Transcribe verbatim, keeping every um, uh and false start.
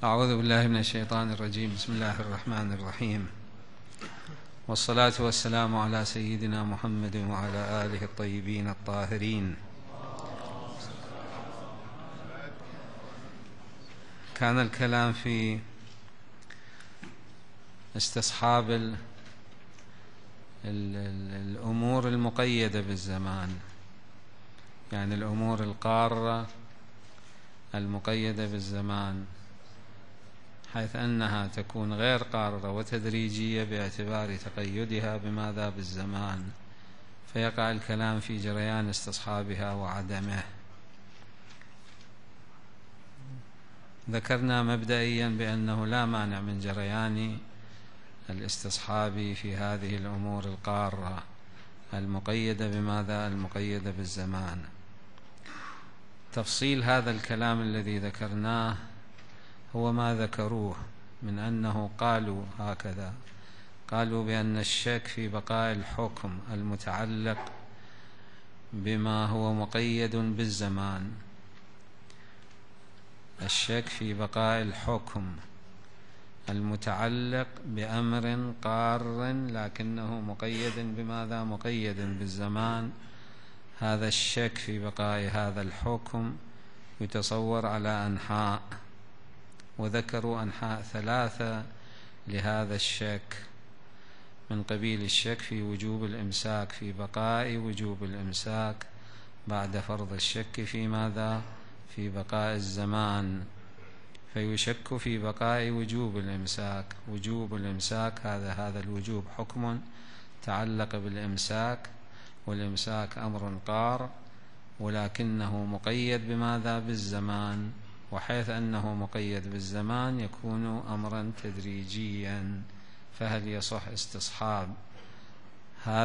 أعوذ بالله من الشيطان الرجيم. بسم الله الرحمن الرحيم، والصلاة والسلام على سيدنا محمد وعلى آله الطيبين الطاهرين. كان الكلام في استصحاب ال ال الأمور المقيدة بالزمان، يعني الأمور القارة المقيدة بالزمان، حيث أنها تكون غير قارة وتدريجية باعتبار تقيدها بماذا؟ بالزمان، فيقع الكلام في جريان استصحابها وعدمه. ذكرنا مبدئيا بأنه لا مانع من جريان الاستصحاب في هذه الأمور القارة المقيدة بماذا؟ المقيدة بالزمان. تفصيل هذا الكلام الذي ذكرناه هو ما ذكروه من أنه قالوا هكذا، قالوا بأن الشك في بقاء الحكم المتعلق بما هو مقيد بالزمان، الشك في بقاء الحكم المتعلق بأمر قار لكنه مقيد بماذا؟ مقيد بالزمان، هذا الشك في بقاء هذا الحكم يتصور على أنحاء، وذكروا أنحاء ثلاثة لهذا الشك، من قبيل الشك في وجوب الإمساك، في بقاء وجوب الإمساك بعد فرض الشك في ماذا؟ في بقاء الزمان، فيشك في بقاء وجوب الإمساك. وجوب الإمساك هذا هذا الوجوب حكم تعلق بالإمساك، والإمساك أمر قار ولكنه مقيد بماذا؟ بالزمان، وحيث أنه مقيد بالزمان يكون أمرا تدريجيا، فهل يصح استصحاب